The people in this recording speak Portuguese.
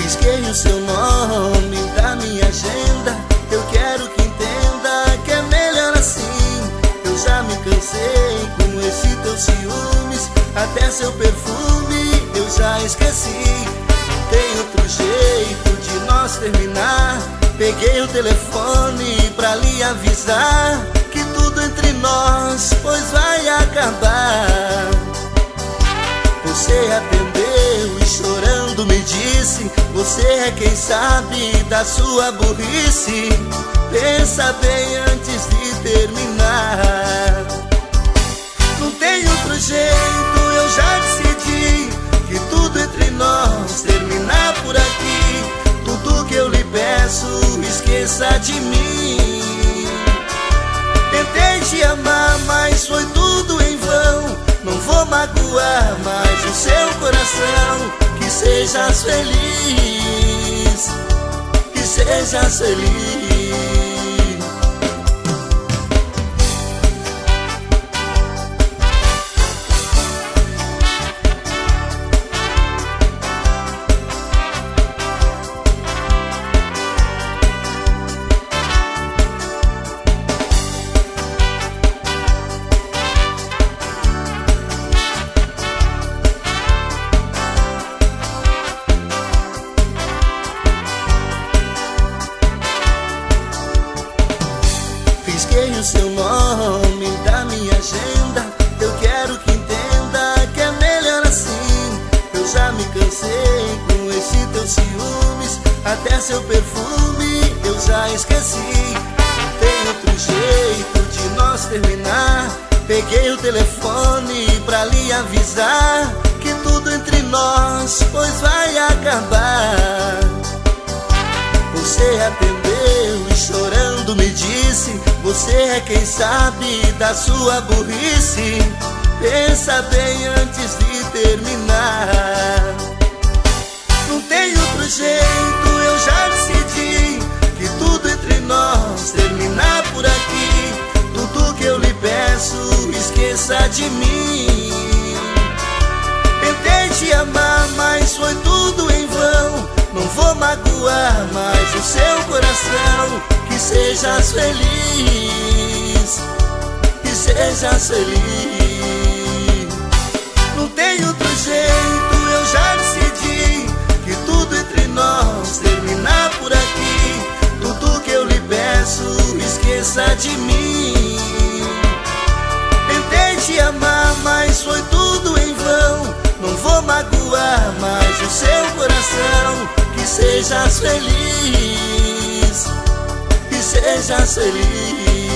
Risquei o seu nome da minha agenda. Eu quero que entenda que é melhor assim. Eu já me cansei com esse teu ciúmes. Até seu perfume eu já esqueci. Tem outro jeito de nós terminar. Peguei o telefone pra lhe avisar que tudo entre nós pois vai acabar. Você atendeu e chorando me disse: você é quem sabe da sua burrice. Pensa bem antes de terminar. Não tem outro jeito, eu já decidi que tudo entre nós terminar por aqui. Tudo que eu lhe peço, esqueça de mim. Tentei te amar, mas foi tudo em vão. Não vou magoar mais o seu coração. Que sejas feliz, que sejas feliz. Risquei o seu nome da minha agenda. Eu quero que entenda que é melhor assim. Eu já me cansei com esse teu ciúmes. Até seu perfume eu já esqueci. Tem outro jeito de nós terminar. Peguei o telefone pra lhe avisar que tudo entre nós pois vai acabar. Você atendeu e chorando me disse: você é quem sabe da sua burrice. Pensa bem antes de terminar. Não tem outro jeito, eu já decidi que tudo entre nós terminar por aqui. Tudo que eu lhe peço, esqueça de mim. Tentei te amar, mas foi tudo em vão. Não vou magoar mais o seu coração. Que sejas feliz, que sejas feliz. Não tem outro jeito, eu já decidi que tudo entre nós terminar por aqui. Tudo que eu lhe peço, esqueça de mim. Tentei te amar, mas foi tudo em vão. Não vou magoar mais o seu coração. Que sejas feliz, que sejas feliz.